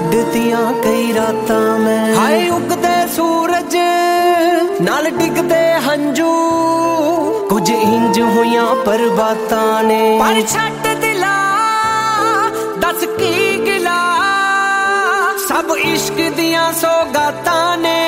ਕੱਢਤੀਆਂ ਕਈ ਰਾਤਾਂ ਮੈਂ। ਹਾਏ ਉਗਦੇ ਸੂਰਜ ਨਾਲ ਡਿੱਗਦੇ ਹੰਝੂ, ਕੁਝ ਇੰਜ ਹੋਈਆਂ ਪਰਬਾਤਾਂ ਨੇ। ਪਰ ਛੱਡ ਦਿਲਾ ਦੱਸ ਕੀ ਗਿਲਾ, ਸਭ ਇਸ਼ਕ ਦੀਆਂ ਸੌਗਾਤਾਂ ਨੇ।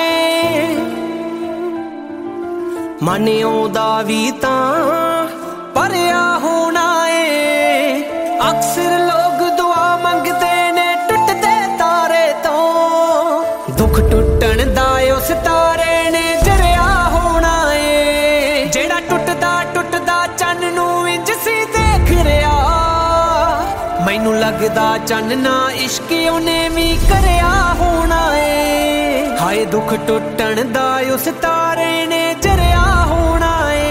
ਮਨ ਆਉਂਦਾ ਵੀ ਤਾਂ ਭਰਿਆ ਹੋਣਾ ਏ, ਅਕਸਰ ਲੋਕ ਦੁਆ ਮੰਗਦੇ ਨੇ ਟੁੱਟਦੇ ਤਾਰੇ ਤੋਂ। ਦੁੱਖ ਟੁੱਟਣ ਦਾ ਉਸ ਤਾਰੇ ਨੇ ਜਰਿਆ ਹੋਣਾ ਏ, ਜਿਹੜਾ ਟੁੱਟਦਾ ਟੁੱਟਦਾ ਚੰਨ ਨੂੰ ਇੰਜ ਸੀ ਦੇਖ ਰਿਹਾ। ਮੈਨੂੰ ਲੱਗਦਾ ਚੰਨ ਨਾ ਇਸ਼ਕ ਉਹਨੇ ਵੀ ਕਰਿਆ ਹੋਣਾ ਏ। ਹਾਏ ਦੁੱਖ ਟੁੱਟਣ ਦਾ ਉਸ ਤਾਰੇ ਨੇ ਜਰਿਆ ਹੋਣਾ ਏ।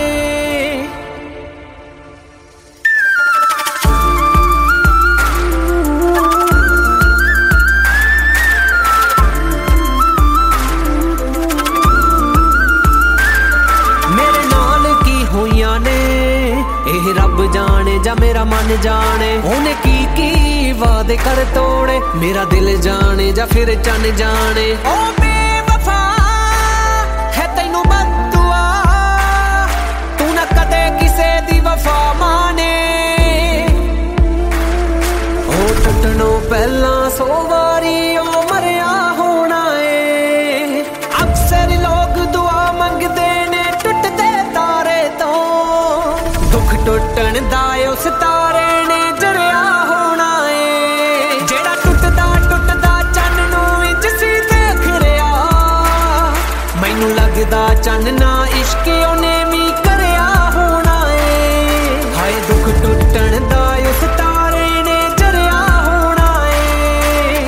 ਮੇਰੇ ਨਾਲ ਕੀ ਹੋਈਆਂ ਨੇ ਇਹ ਰੱਬ ਜਾਣੇ ਜਾਂ ਮੇਰਾ ਮਨ ਜਾਣੇ। ਉਹਨੇ ਕੀ ਵਾਅਦੇ ਕਰ ਤੋੜੇ, ਮੇਰਾ ਦਿਲ ਜਾਣੇ ਜਾਂ ਫਿਰ ਚੰਨ ਜਾਣੇ। ਓ ਬੇਵਫਾ ਹੈ ਤੈਨੂੰ ਬਦਦੁਆ, ਤੂੰ ਨਾ ਕਦੇ ਕਿਸੇ ਦੀ ਵਫਾ ਮਾਣੇ। ਉਹ ਟੁੱਟਣੋਂ ਪਹਿਲਾਂ 100 ਵਾਰੀ ਉਹ ਮਰਿਆ ਹੋਣਾ ਏ। ਅਕਸਰ ਲੋਕ ਦੁਆ ਮੰਗਦੇ ਨੇ ਟੁੱਟਦੇ ਤਾਰੇ ਤੋਂ। ਦੁੱਖ ਟੁੱਟਣ ਦਾ ਉਸ ਤਾਰੇ ਨੇ ਜਰਿਆ ਹੋਣਾ ਏ, ਜਿਹੜਾ ਟੁੱਟਦਾ ਟੁੱਟਦਾ ਚੰਨ ਨੂੰ ਇੰਜ ਸੀ ਦੇਖ ਰਿਹਾ। ਮੈਨੂੰ ਲੱਗਦਾ ਚੰਨ ਨਾ ਇਸ਼ਕ ਉਹਨੇ ਵੀ ਕਰਿਆ ਹੋਣਾ ਏ। ਹਾਏ ਦੁੱਖ ਟੁੱਟਣ ਦਾ ਉਸ ਤਾਰੇ ਨੇ ਜਰਿਆ ਹੋਣਾ ਏ।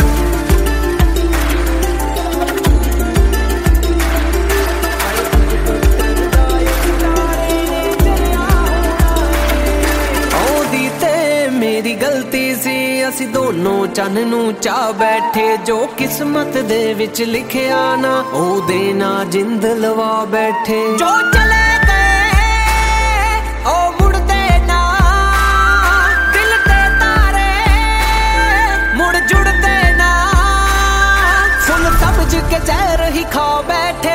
ਆਉਂਦੀ ਤੇ ਮੇਰੀ ਗਲਤੀ ਸੀ, ਅਸੀਂ ਦੋਨੋਂ ਚੰਨ ਨੂੰ ਚਾਹ ਬੈਠੇ। ਜੋ ਕਿਸਮਤ ਦੇ ਵਿੱਚ ਲਿਖਿਆ ਨਾ ਉਹਦੇ ਨਾਲ ਜਿੰਦ ਲਵਾ ਬੈਠੇ। ਜੋ ਚਲੇ ਗਏ ਉਹ ਮੁੜਦੇ ਨਾ, ਦਿਲ ਤੇ ਤਾਰੇ ਮੁੜ ਜੁੜਦੇ ਨਾ। ਫੁੱਲ ਸਮਝ ਕੇ ਜ਼ਹਿਰ ਹੀ ਖਾ ਬੈਠੇ।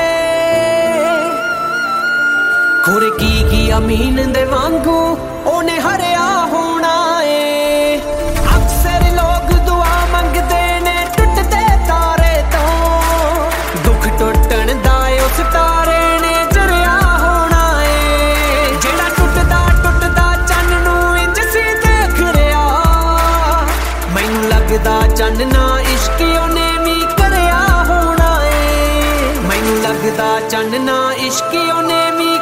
ਖੁਰ ਕੀ ਅਮੀਨ ਦੇ ਵਾਂਗੂ ਉਹਨੇ ਹਰਿਆ ਹੋਣਾ ਏ। ਅਕਸਰ ਲੋਕ ਦੁਆ ਮੰਗਦੇ ਨੇ ਟੁੱਟਦੇ ਤਾਰੇ ਤੋਂ। ਦੁੱਖ ਟੁੱਟਣ ਦਾ ਉਸ ਤਾਰੇ ਨੇ ਜਰਿਆ ਹੋਣਾ ਏ, ਜਿਹੜਾ ਟੁੱਟਦਾ ਟੁੱਟਦਾ ਚੰਨ ਨੂੰ ਇੰਜ ਸੀ ਦੇਖ ਰਿਹਾ। ਮੈਨੂੰ ਲੱਗਦਾ ਚੰਨ ਨਾ ਇਸ਼ਕ ਉਹਨੇ ਵੀ ਕਰਿਆ ਹੋਣਾ ਏ। ਮੈਨੂੰ ਲੱਗਦਾ ਚੰਨ ਨਾ ਇਸ਼ਕ ਉਹਨੇ ਵੀ